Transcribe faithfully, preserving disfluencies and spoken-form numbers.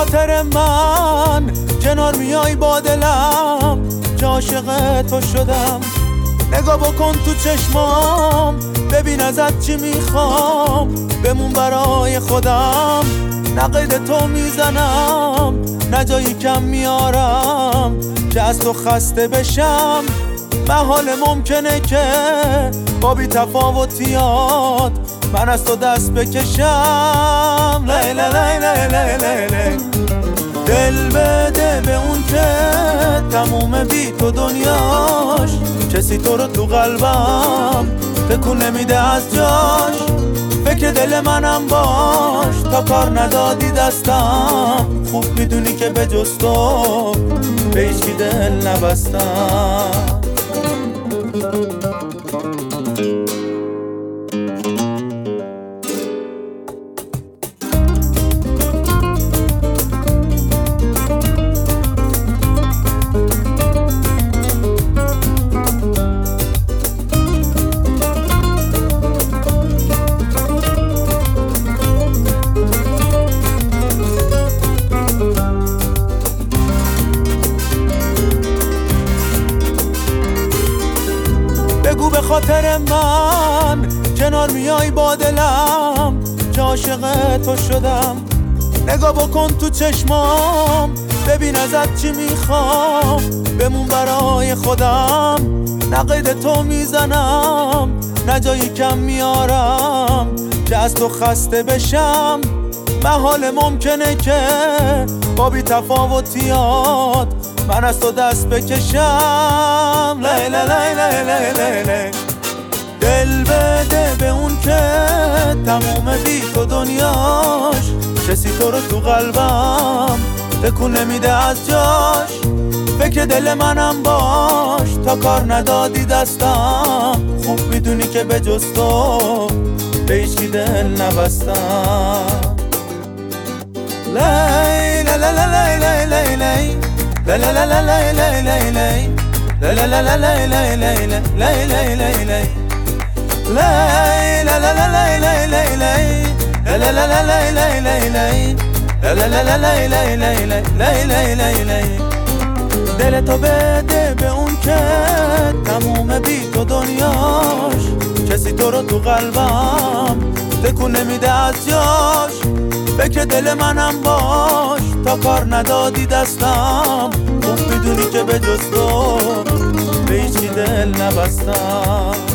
خاطر من کنار میای با دلم که عاشق تو شدم. نگاه بکن تو چشمام ببین ازت چی میخوام، بمون برای خودم نه قید تو میزنم نه جایی کم میارم که از تو خسته بشم. محال ممکنه که با بی تفاوتیات من از تو دست بکشم. لیلا لیلا لیلا لیلا دل بده به اون که تموم بی تو دنیاش، کسی تو رو تو قلبم تکون نمیده از جاش. فکر دل منم باش تا کار ندادی دستم، خوب میدونی که به جز تو به هیچکی دل نبستم. بگو به خاطر من کنار میای با دلم که عاشق تو شدم. نگاه بکن تو چشمام ببین ازت چی میخوام، بمون برای خودم نه قید تو میزنم نه جایی کم میارم که از تو خسته بشم. محال ممکنه که با بی تفاوتیات من از تو دست بکشم. لیلا لیلا لیلا لیلا دل بده به اون که تموم بی تو دنیاش، کسی تو رو تو قلبم تکون نمیده از جاش. فکر دل منم باش تا کار ندادی دستم، خوب میدونی که به جز تو به هیچکی دل نبستم. لیلا لیلا لیلا لیلا La la la la la la la la La la la la la la la la La la la la la La la la la la la la La la la la la la la La la la la la la la La la la la دل تو بده به اون که تموم بی تو دنیاش، کسی تو رو تو قلبم تکون نمیده از جاش. فکر دل منم باش تا کار ندادی دستم، خوب میدونی که به جز تو به هیچی دل نبستم.